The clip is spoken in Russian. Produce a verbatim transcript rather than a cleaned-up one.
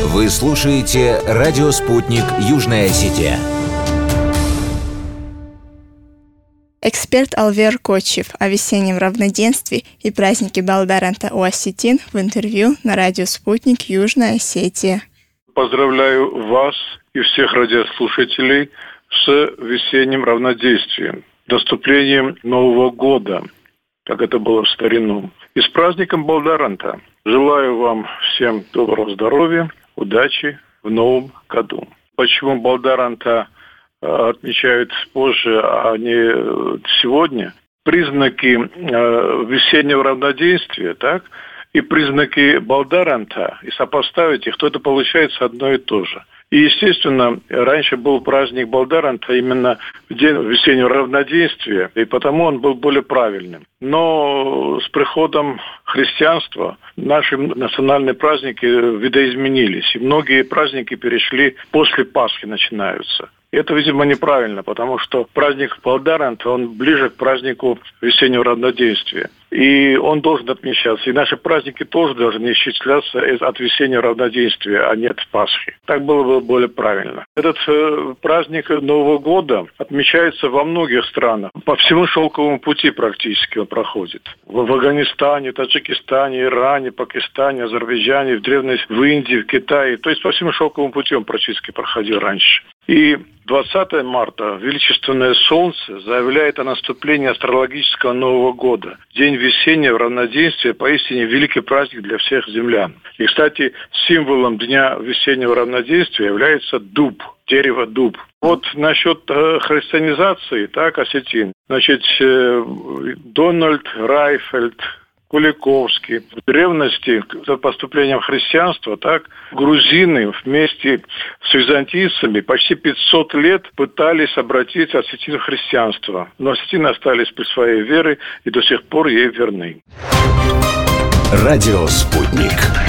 Вы слушаете «Радио Спутник. Южная Осетия». Эксперт Алвер Кочев о весеннем равноденствии и празднике Балдаранта у осетин в интервью на радио «Спутник. Южная Осетия». Поздравляю вас и всех радиослушателей с весенним равноденствием, наступлением Нового года, как это было в старину, и с праздником Балдаранта. Желаю вам всем доброго здоровья, удачи в новом году. Почему Балдаранта отмечают позже, а не сегодня? Признаки весеннего равноденствия, так, и признаки Балдаранта, и сопоставить их, то это получается одно и то же. И, естественно, раньше был праздник Балдаранта именно в день весеннего равноденствия, и потому он был более правильным. Но с приходом христианства наши национальные праздники видоизменились, и многие праздники перешли после Пасхи, начинаются. И это, видимо, неправильно, потому что праздник Балдаранта, он ближе к празднику весеннего равноденствия. И он должен отмечаться. И наши праздники тоже должны исчисляться от весеннего равноденствия, а не от Пасхи. Так было бы более правильно. Этот э, праздник Нового года отмечается во многих странах. По всему шелковому пути практически он проходит. В Афганистане, Таджикистане, Иране, Пакистане, Азербайджане, в древней в Индии, в Китае. То есть по всему шелковому пути он практически проходил раньше. И двадцатого марта величественное солнце заявляет о наступлении астрологического Нового года. День весеннего равноденствия, поистине великий праздник для всех землян. И, кстати, символом дня весеннего равноденствия является дуб, дерево дуб. Вот насчет э, христианизации, так, осетин. Значит, э, Дональд Райфельд, Куликовский. В древности, за поступлением христианства, так, грузины вместе с византийцами почти пятьсот лет пытались обратить осетин в христианство. Но осетины остались при своей вере и до сих пор ей верны. Радио «Спутник».